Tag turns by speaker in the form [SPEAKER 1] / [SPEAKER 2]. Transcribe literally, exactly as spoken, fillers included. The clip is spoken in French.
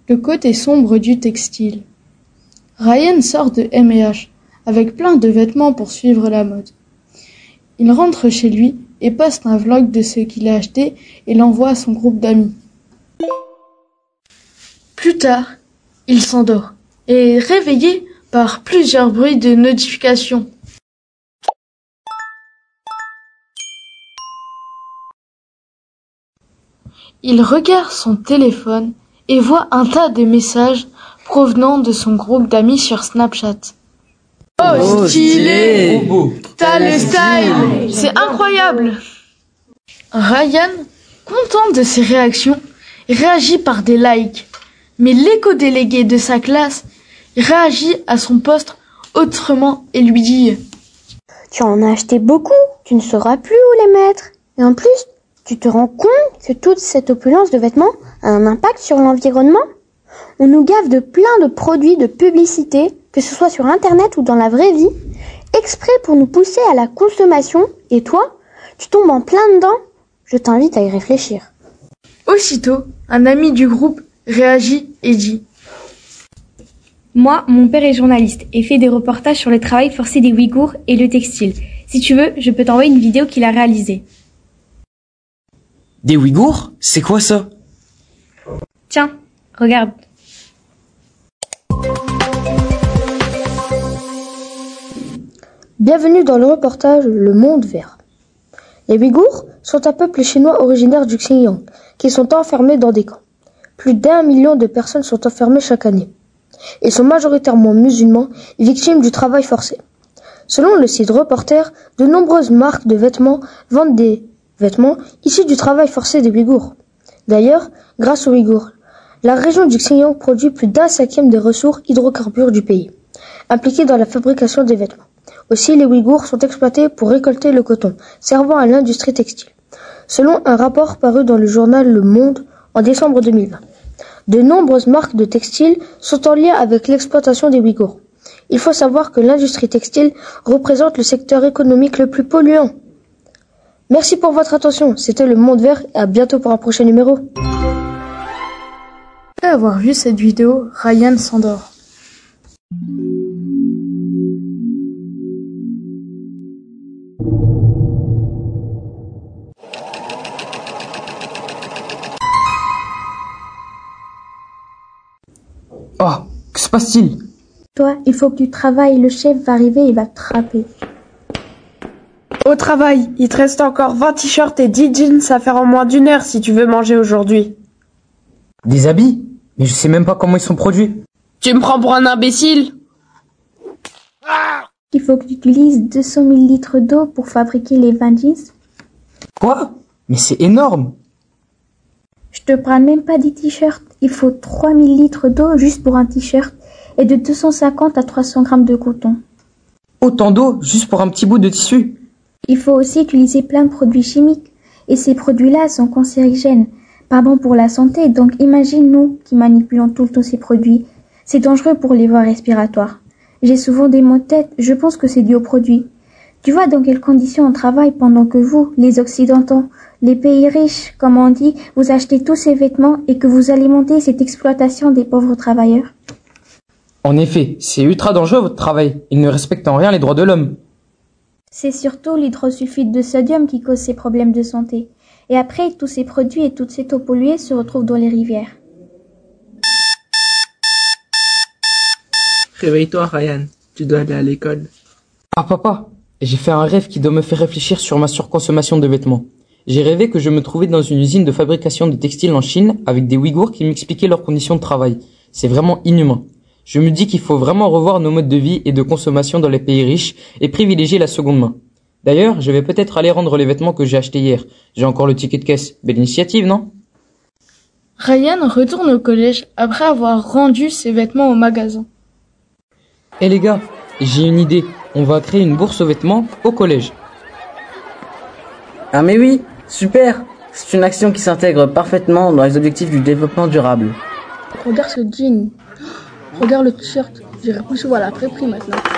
[SPEAKER 1] le côté sombre du textile. Ryan sort de M et H avec plein de vêtements pour suivre la mode. Il rentre chez lui et poste un vlog de ce qu'il a acheté et l'envoie à son groupe d'amis. Plus tard, il s'endort et est réveillé par plusieurs bruits de notification. Il regarde son téléphone et voit un tas de messages provenant de son groupe d'amis sur Snapchat. Oh,
[SPEAKER 2] Oh,
[SPEAKER 1] stylé!
[SPEAKER 2] stylé.
[SPEAKER 1] T'as le style! C'est incroyable! Ryan, content de ses réactions, réagit par des likes. Mais l'éco-délégué de sa classe réagit à son post autrement et lui dit
[SPEAKER 3] « Tu en as acheté beaucoup, tu ne sauras plus où les mettre. Et en plus, tu te rends compte que toute cette opulence de vêtements a un impact sur l'environnement? On nous gave de plein de produits de publicité, que ce soit sur Internet ou dans la vraie vie, exprès pour nous pousser à la consommation, et toi, tu tombes en plein dedans? Je t'invite à y réfléchir. »
[SPEAKER 1] Aussitôt, un ami du groupe réagit et dit
[SPEAKER 4] « Moi, mon père est journaliste et fait des reportages sur le travail forcé des Ouïghours et le textile. Si tu veux, je peux t'envoyer une vidéo qu'il a réalisée. »
[SPEAKER 2] Des Ouïghours? C'est quoi ça?
[SPEAKER 4] Tiens, regarde.
[SPEAKER 5] Bienvenue dans le reportage Le Monde Vert. Les Ouïghours sont un peuple chinois originaire du Xinjiang qui sont enfermés dans des camps. Plus d'un million de personnes sont enfermées chaque année. Ils sont majoritairement musulmans et victimes du travail forcé. Selon le site Reporter, de nombreuses marques de vêtements vendent des vêtements issus du travail forcé des Ouïghours. D'ailleurs, grâce aux Ouïghours, la région du Xinjiang produit plus d'un cinquième des ressources hydrocarbures du pays, impliquées dans la fabrication des vêtements. Aussi, les Ouïghours sont exploités pour récolter le coton, servant à l'industrie textile. Selon un rapport paru dans le journal Le Monde en décembre deux mille vingt, de nombreuses marques de textiles sont en lien avec l'exploitation des Ouïghours. Il faut savoir que l'industrie textile représente le secteur économique le plus polluant. Merci pour votre attention, c'était Le Monde Vert et à bientôt pour un prochain numéro.
[SPEAKER 1] Après avoir vu cette vidéo, Ryan s'endort.
[SPEAKER 2] Oh, que se passe-t-il?
[SPEAKER 3] Toi, il faut que tu travailles, le chef va arriver et il va te frapper.
[SPEAKER 6] Au travail, il te reste encore vingt t-shirts et dix jeans à faire en moins d'une heure si tu veux manger aujourd'hui.
[SPEAKER 2] Des habits? Mais je sais même pas comment ils sont produits.
[SPEAKER 6] Tu me prends pour un imbécile?
[SPEAKER 3] Il faut que tu utilises deux cent mille litres d'eau pour fabriquer les vingt jeans.
[SPEAKER 2] Quoi? Mais c'est énorme!
[SPEAKER 3] Je te parle même pas des t-shirts. Il faut trois mille litres d'eau juste pour un t-shirt et de deux cent cinquante à trois cents grammes de coton.
[SPEAKER 2] Autant d'eau juste pour un petit bout de tissu?
[SPEAKER 3] Il faut aussi utiliser plein de produits chimiques. Et ces produits-là sont cancérigènes, pas bons pour la santé. Donc imagine nous qui manipulons tout le temps ces produits. C'est dangereux pour les voies respiratoires. J'ai souvent des maux de tête, je pense que c'est dû aux produits. Tu vois dans quelles conditions on travaille pendant que vous, les Occidentaux, les pays riches, comme on dit, vous achetez tous ces vêtements et que vous alimentez cette exploitation des pauvres travailleurs.
[SPEAKER 2] En effet, c'est ultra dangereux votre travail. Ils ne respectent en rien les droits de l'homme.
[SPEAKER 3] C'est surtout l'hydrosulfite de sodium qui cause ces problèmes de santé. Et après, tous ces produits et toute cette eau polluée se retrouvent dans les rivières.
[SPEAKER 7] Réveille-toi, Ryan. Tu dois aller à l'école.
[SPEAKER 2] Ah papa, j'ai fait un rêve qui doit me faire réfléchir sur ma surconsommation de vêtements. J'ai rêvé que je me trouvais dans une usine de fabrication de textiles en Chine avec des Ouïghours qui m'expliquaient leurs conditions de travail. C'est vraiment inhumain. Je me dis qu'il faut vraiment revoir nos modes de vie et de consommation dans les pays riches et privilégier la seconde main. D'ailleurs, je vais peut-être aller rendre les vêtements que j'ai achetés hier. J'ai encore le ticket de caisse. Belle initiative, non?
[SPEAKER 1] Ryan retourne au collège après avoir rendu ses vêtements au magasin.
[SPEAKER 2] Eh les gars, j'ai une idée. On va créer une bourse aux vêtements au collège.
[SPEAKER 8] Ah mais oui, super! C'est une action qui s'intègre parfaitement dans les objectifs du développement durable.
[SPEAKER 1] Regarde ce jean. Regarde le t-shirt. J'irai plus souvent à la crêperie maintenant.